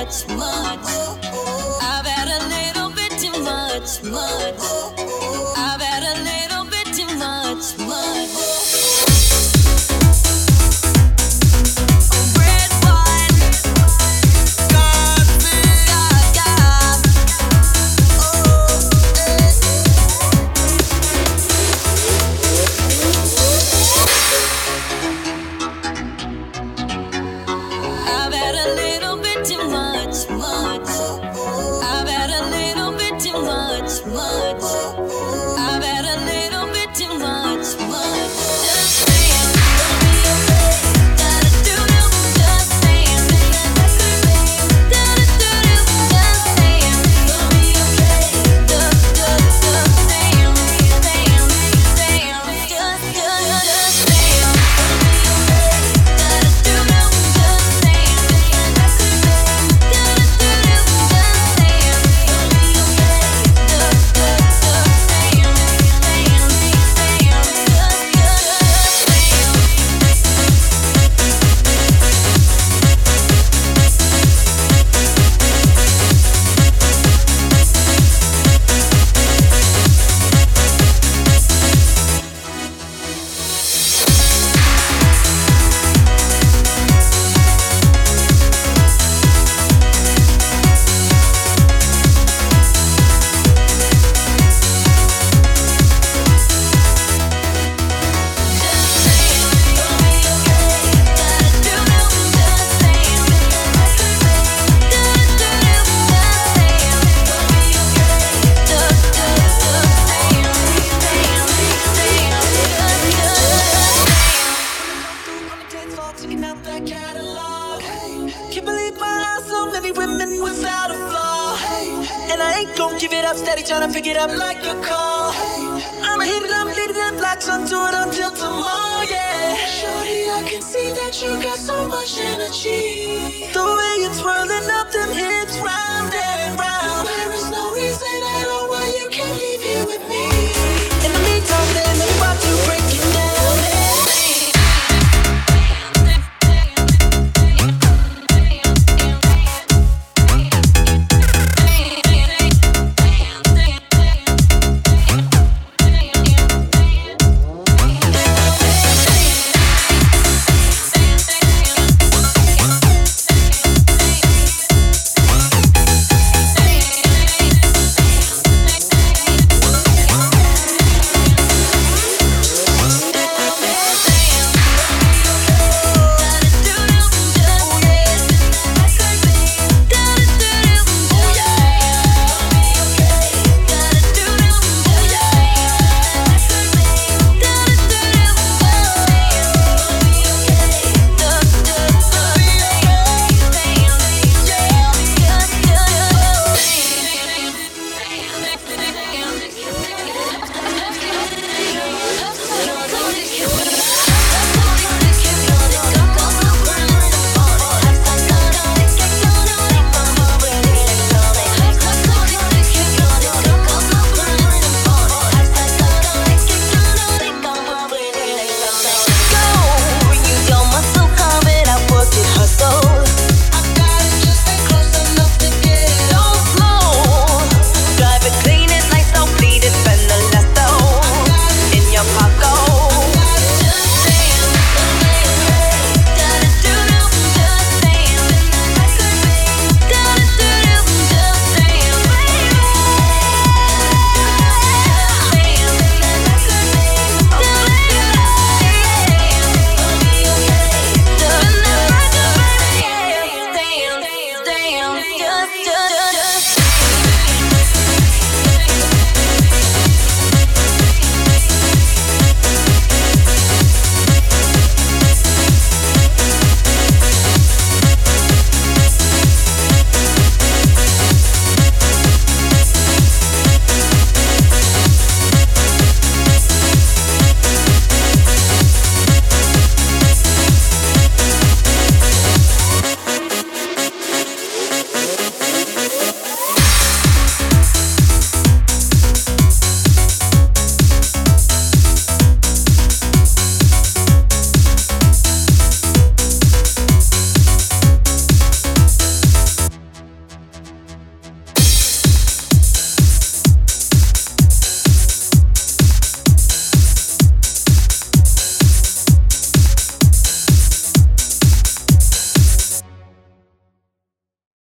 much. I've had a little bit too much. I've had a little bit too much. Red wine, God, I've had a little bit too much. I've had a little bit too much. I've had a little bit too much. Just saying, gonna be okay. Da-da-do-do, just saying. Da-da-do-do, just saying, gonna be okay. Da-da-do, saying, just saying. Da-da-do-do, just saying, checking out that catalog. Can't believe my eyes, so many women without a flaw. And I ain't gon' give it up, steady tryna pick it up like a call. I'ma hit it up, lead it up like sun to it until tomorrow, yeah. Shorty, I can see that you got so much energy. The way you're twirling up them hips.